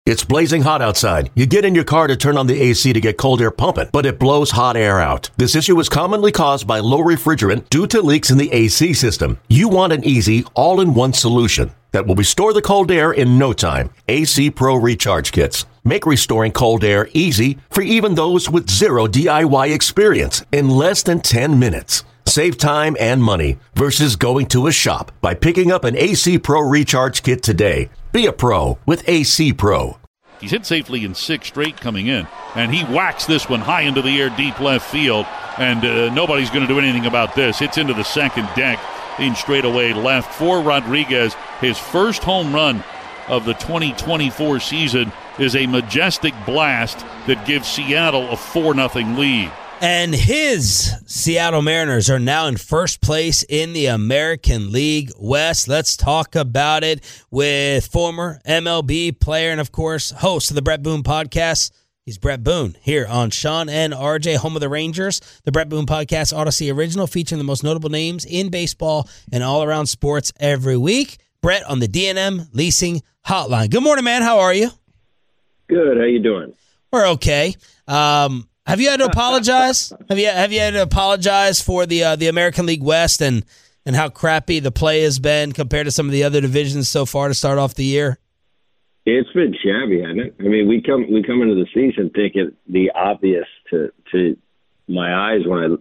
It's blazing hot outside. You get in your car to turn on the AC to get cold air pumping, but it blows hot air out. This issue is commonly caused by low refrigerant due to leaks in the AC system. You want an easy, all-in-one solution that will restore the cold air in no time. AC Pro Recharge Kits make restoring cold air easy for even those with zero DIY experience in less than 10 minutes. Save time and money versus going to a shop by picking up an AC Pro Recharge Kit today. Be a pro with AC Pro. He's hit safely in 6 straight coming in, and he whacks this one high into the air, deep left field, and nobody's going to do anything about this. It's into the second deck in straightaway left for Rodriguez. His first home run of the 2024 season is a majestic blast that gives Seattle a 4-0 lead. And his Seattle Mariners are now in first place in the American League West. Let's talk about it with former MLB player and, of course, host of the Bret Boone Podcast. He's Bret Boone here on Sean and RJ, home of the Rangers. The Bret Boone Podcast Odyssey original featuring the most notable names in baseball and all-around sports every week. Bret on the D&M Leasing Hotline. Good morning, man. How are you? Good. How you doing? We're okay. Have you had to apologize? Have you had to apologize for the American League West and how crappy the play has been compared to some of the other divisions so far to start off the year? It's been shabby, hasn't it? I mean, we come into the season thinking the obvious to my eyes when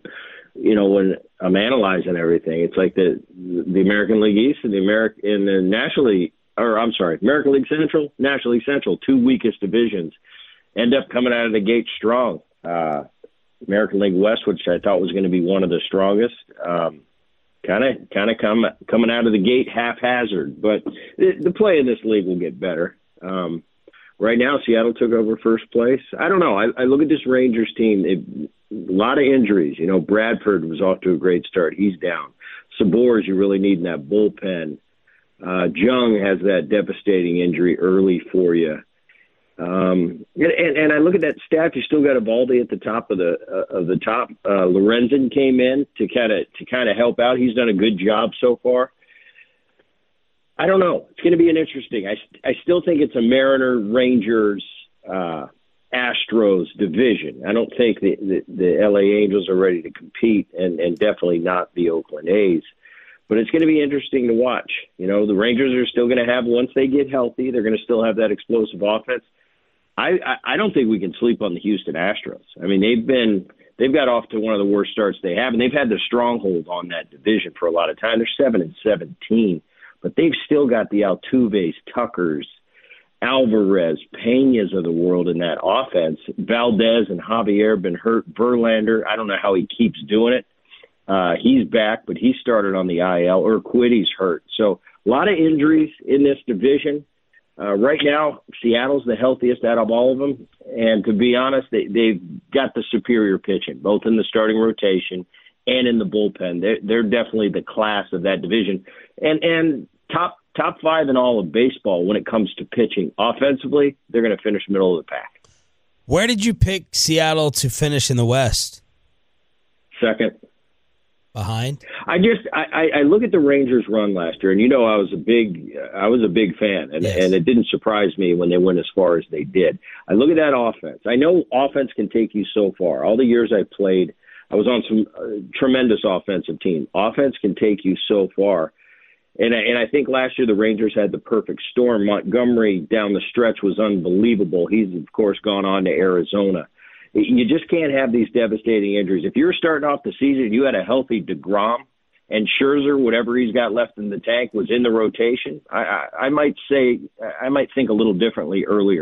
I'm analyzing everything. It's like the American League East and the National League, American League Central, National League Central, 2 weakest divisions, end up coming out of the gate strong. American League West, which I thought was going to be one of the strongest, kind of coming out of the gate haphazard. But the play in this league will get better. Right now, Seattle took over first place. I don't know. I look at this Rangers team. A lot of injuries. Bradford was off to a great start. He's down. Sabors, you really need in that bullpen. Jung has that devastating injury early for you. And I look at that staff. You still got Evaldi at the top of the top. Lorenzen came in to kind of help out. He's done a good job so far. I don't know. It's going to be an interesting. I still think it's a Mariner, Rangers, Astros division. I don't think the LA Angels are ready to compete, and definitely not the Oakland A's. But it's going to be interesting to watch. The Rangers are still going to have, once they get healthy, they're going to still have that explosive offense. I don't think we can sleep on the Houston Astros. I mean, they've got off to one of the worst starts they have, and they've had the stronghold on that division for a lot of time. They're 7-17, but they've still got the Altuves, Tuckers, Alvarez, Peñas of the world in that offense. Valdez and Javier have been hurt. Verlander, I don't know how he keeps doing it. He's back, but he started on the IL. Urquidy's hurt. So a lot of injuries in this division. Right now, Seattle's the healthiest out of all of them. And to be honest, they've got the superior pitching, both in the starting rotation and in the bullpen. They're definitely the class of that division. And top 5 in all of baseball when it comes to pitching. Offensively, they're going to finish middle of the pack. Where did you pick Seattle to finish in the West? Second. Behind? I look at the Rangers' run last year, and I was a big fan, and Yes. And it didn't surprise me when they went as far as they did. I look at that offense. I know offense can take you so far. All the years I played, I was on some tremendous offensive team. Offense can take you so far, and I think last year the Rangers had the perfect storm. Montgomery down the stretch was unbelievable. He's of course gone on to Arizona. You just can't have these devastating injuries. If you're starting off the season, you had a healthy DeGrom and Scherzer, whatever he's got left in the tank, was in the rotation. I might think a little differently early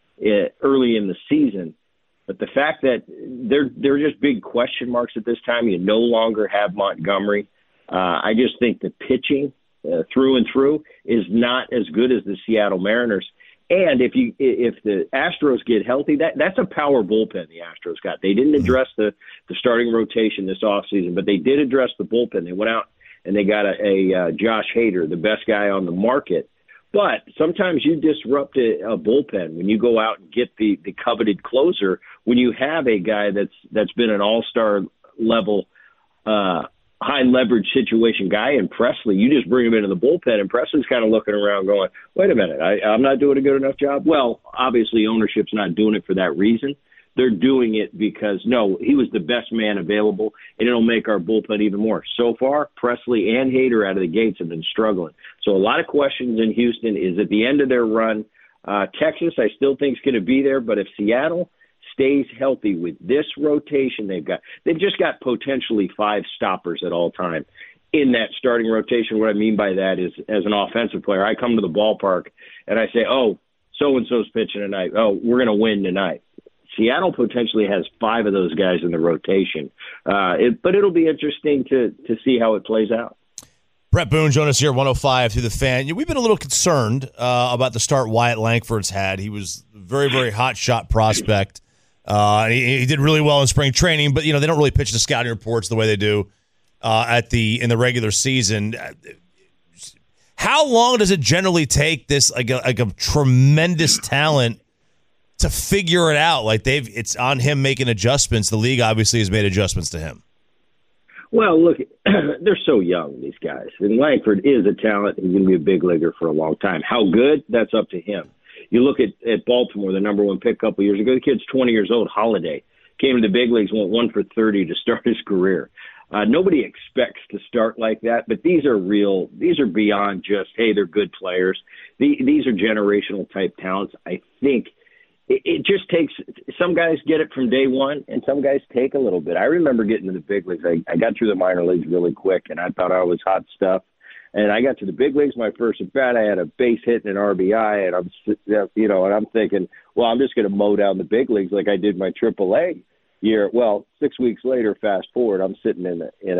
in the season. But the fact that they're just big question marks at this time, you no longer have Montgomery. I just think the pitching through and through is not as good as the Seattle Mariners. And if the Astros get healthy, that's a power bullpen the Astros got. They didn't address the starting rotation this offseason, but they did address the bullpen. They went out and they got a Josh Hader, the best guy on the market. But sometimes you disrupt a bullpen when you go out and get the coveted closer, when you have a guy that's been an all-star level high leverage situation guy. And Presley, you just bring him into the bullpen, and Presley's kind of looking around going, wait a minute, I'm not doing a good enough job. Well, obviously ownership's not doing it for that reason. They're doing it because, no, he was the best man available, and it'll make our bullpen even more. So far, Presley and Hader out of the gates have been struggling. So a lot of questions in Houston. Is at the end of their run. Texas, I still think is going to be there, but if Seattle stays healthy with this rotation they've just got potentially 5 stoppers at all time in that starting rotation. What I mean by that is, as an offensive player, I come to the ballpark and I say, oh, so-and-so's pitching tonight. Oh, we're going to win tonight. Seattle potentially has 5 of those guys in the rotation. But it'll be interesting to see how it plays out. Brett Boone joined us here at 105 through the Fan. We've been a little concerned about the start Wyatt Langford's had. He was a very, very hot shot prospect. He did really well in spring training, but they don't really pitch the scouting reports the way they do in the regular season. How long does it generally take this like a tremendous talent to figure it out? Like it's on him making adjustments. The league obviously has made adjustments to him. Well, look, they're so young, these guys. And Langford is a talent. He's going to be a big leaguer for a long time. How good? That's up to him. You look at Baltimore, the number 1 pick a couple years ago. The kid's 20 years old, Holiday. Came to the big leagues, went 1 for 30 to start his career. Nobody expects to start like that, but these are real. These are beyond just, hey, they're good players. These are generational type talents. I think it just takes – some guys get it from day one, and some guys take a little bit. I remember getting to the big leagues. I got through the minor leagues really quick, and I thought I was hot stuff. And I got to the big leagues, my first at bat, I had a base hit and an RBI, and I'm thinking, well, I'm just going to mow down the big leagues like I did my AAA year. Well, 6 weeks later, fast forward, I'm sitting in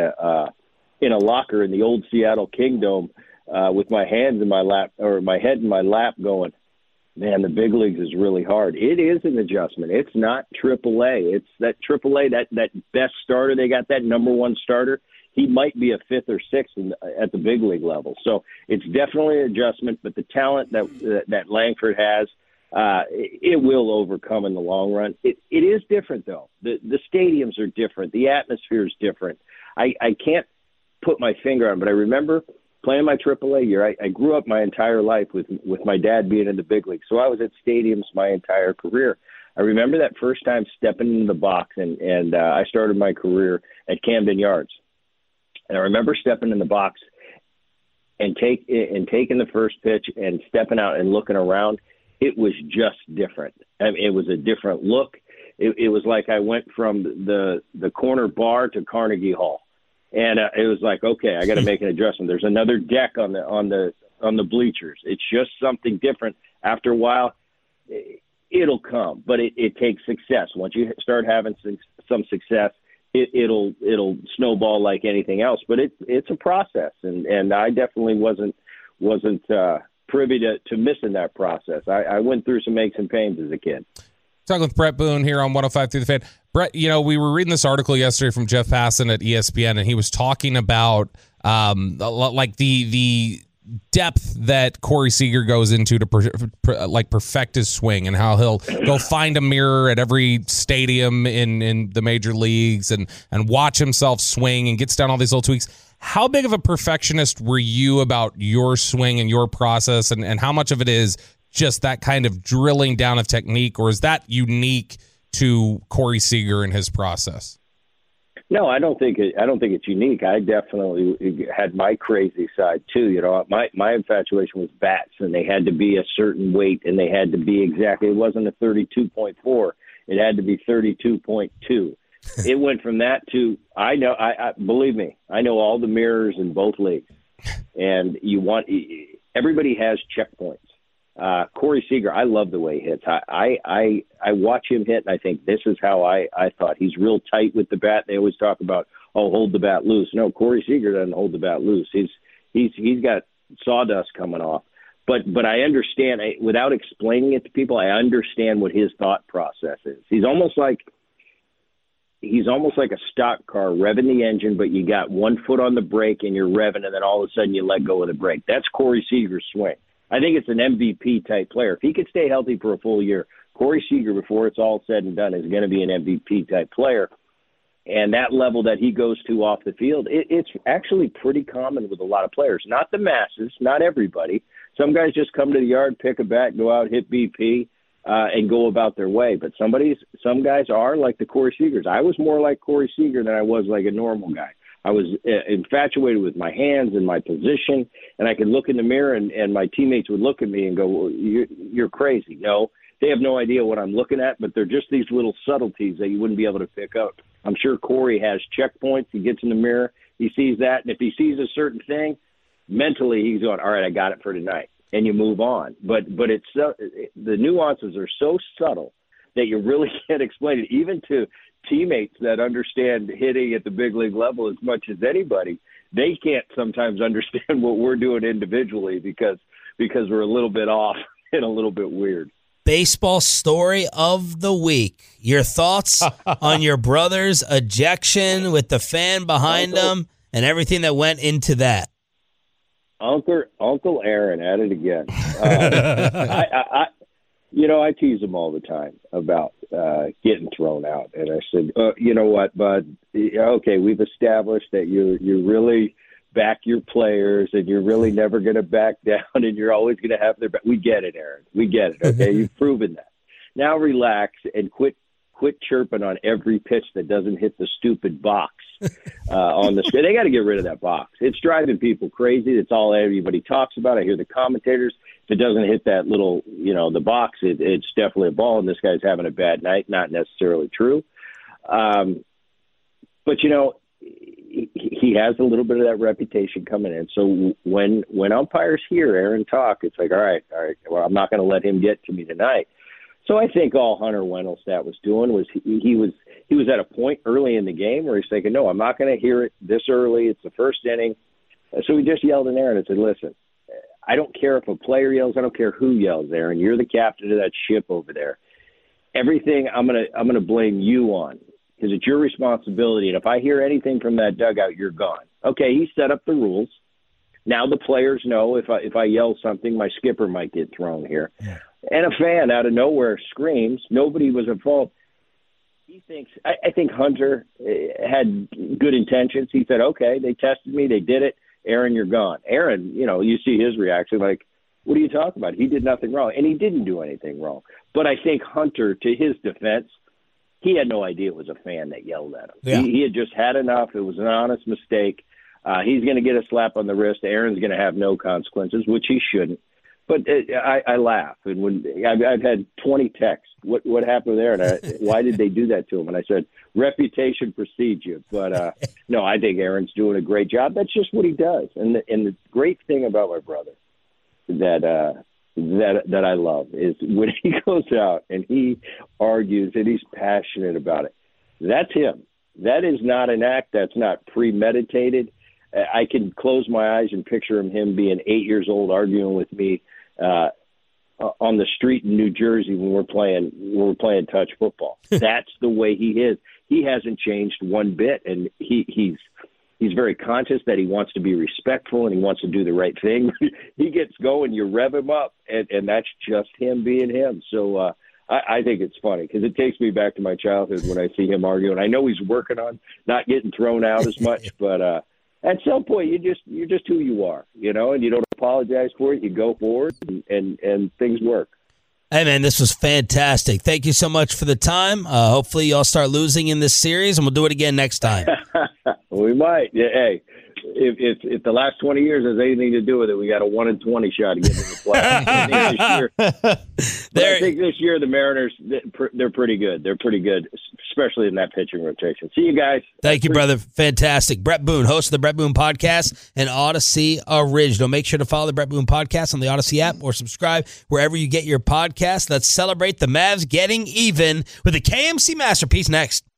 a locker in the old Seattle Kingdom with my hands in my lap, or my head in my lap, going, man, the big leagues is really hard. It is an adjustment. It's not AAA. It's that AAA, that best starter. They got that number 1 starter. He might be a 5th or 6th at the big league level. So it's definitely an adjustment, but the talent that Langford has, it will overcome in the long run. It is different, though. The stadiums are different. The atmosphere is different. I can't put my finger on it, but I remember playing my AAA year. I grew up my entire life with my dad being in the big league, so I was at stadiums my entire career. I remember that first time stepping into the box, and I started my career at Camden Yards. And I remember stepping in the box and taking the first pitch and stepping out and looking around. It was just different. I mean, it was a different look. It was like I went from the corner bar to Carnegie Hall, and it was like, okay, I got to make an adjustment. There's another deck on the bleachers. It's just something different. After a while, it'll come, but it takes success. Once you start having some success, it'll snowball like anything else, but it's a process, and I definitely wasn't privy to missing that process. I went through some aches and pains as a kid. Talking with Brett Boone here on 105 Through the Fan. Brett, we were reading this article yesterday from Jeff Passan at ESPN, and he was talking about like the depth that Corey Seager goes into to perfect his swing, and how he'll go find a mirror at every stadium in the major leagues and watch himself swing and gets down all these little tweaks. How big of a perfectionist were you about your swing and your process, and how much of it is just that kind of drilling down of technique, or is that unique to Corey Seager and his process? No, I don't think it's unique. I definitely had my crazy side too. My infatuation was bats, and they had to be a certain weight, and they had to be exactly. It wasn't a 32.4. It had to be 32.2. It went from that to I believe me, I know all the mirrors in both leagues, and everybody has checkpoints. Corey Seager, I love the way he hits. I watch him hit, and I think this is how I thought. He's real tight with the bat. They always talk about, hold the bat loose. No, Corey Seager doesn't hold the bat loose. He's got sawdust coming off. But I understand, without explaining it to people, I understand what his thought process is. He's almost like a stock car revving the engine, but you got one foot on the brake and you're revving, and then all of a sudden you let go of the brake. That's Corey Seager's swing. I think it's an MVP type player. If he could stay healthy for a full year, Corey Seager, before it's all said and done, is going to be an MVP type player. And that level that he goes to off the field, it's actually pretty common with a lot of players. Not the masses, not everybody. Some guys just come to the yard, pick a bat, go out, hit BP, and go about their way. But some guys are like the Corey Seagers. I was more like Corey Seager than I was like a normal guy. I was infatuated with my hands and my position, and I could look in the mirror, and my teammates would look at me and go, well, you're crazy. No, they have no idea what I'm looking at, but they're just these little subtleties that you wouldn't be able to pick up. I'm sure Corey has checkpoints. He gets in the mirror, he sees that, and if he sees a certain thing, mentally he's going, all right, I got it for tonight, and you move on. But it's the nuances are so subtle that you really can't explain it, even to teammates that understand hitting at the big league level as much as anybody. They can't sometimes understand what we're doing individually because we're a little bit off and a little bit weird. Baseball story of the week. Your thoughts on your brother's ejection with the fan behind him and everything that went into that? Uncle Aaron at it again. I tease him all the time about getting thrown out, and I said, you know what, bud? Okay, we've established that you really back your players, and you're really never going to back down, and you're always going to have their back. We get it, Aaron. We get it. Okay, you've proven that. Now relax and quit chirping on every pitch that doesn't hit the stupid box on the screen. They got to get rid of that box. It's driving people crazy. It's all everybody talks about. I hear the commentators. If it doesn't hit that little, the box, it's definitely a ball, and this guy's having a bad night. Not necessarily true. But, he has a little bit of that reputation coming in. So when umpires hear Aaron talk, it's like, all right, well, I'm not going to let him get to me tonight. So I think all Hunter Wendelstedt was doing was he was at a point early in the game where he's thinking, no, I'm not going to hear it this early. It's the first inning. So he just yelled at Aaron and said, listen, I don't care if a player yells. I don't care who yells, Aaron. You're the captain of that ship over there. Everything I'm gonna blame you on because it's your responsibility. And if I hear anything from that dugout, you're gone. Okay, he set up the rules. Now the players know if I yell something, my skipper might get thrown here. Yeah. And a fan out of nowhere screams. Nobody was at fault. He thinks. I think Hunter had good intentions. He said, "Okay, they tested me. They did it. Aaron, you're gone." Aaron, you see his reaction like, "What are you talking about? He did nothing wrong," and he didn't do anything wrong. But I think Hunter, to his defense, he had no idea it was a fan that yelled at him. Yeah. He had just had enough. It was an honest mistake. He's going to get a slap on the wrist. Aaron's going to have no consequences, which he shouldn't. But I laugh, and when I've had 20 texts, what happened there, and why did they do that to him? And I said, reputation precedes you. But no, I think Aaron's doing a great job. That's just what he does. And the great thing about my brother that I love is when he goes out and he argues and he's passionate about it. That's him. That is not an act. That's not premeditated. I can close my eyes and picture him being 8 years old arguing with me on the street in New Jersey when we're playing touch football. That's the way he is. He hasn't changed one bit, and he's very conscious that he wants to be respectful and he wants to do the right thing. He gets going, you rev him up, and that's just him being him. So I think it's funny because it takes me back to my childhood when I see him arguing. I know he's working on not getting thrown out as much, but at some point you're just who you are, and you don't apologize for it. You go forward and things work. Hey, man, this was fantastic. Thank you so much for the time. Hopefully y'all start losing in this series, and we'll do it again next time. We might. Yeah, hey, if the last 20 years has anything to do with it, we got a 1 in 20 shot to get into the playoffs. I think this year the Mariners, they're pretty good. They're pretty good, especially in that pitching rotation. See you guys. Thank you, brother. Fantastic. Brett Boone, host of the Brett Boone Podcast and Odyssey Original. Make sure to follow the Brett Boone Podcast on the Odyssey app or subscribe wherever you get your podcast. Let's celebrate the Mavs getting even with the KMC Masterpiece next.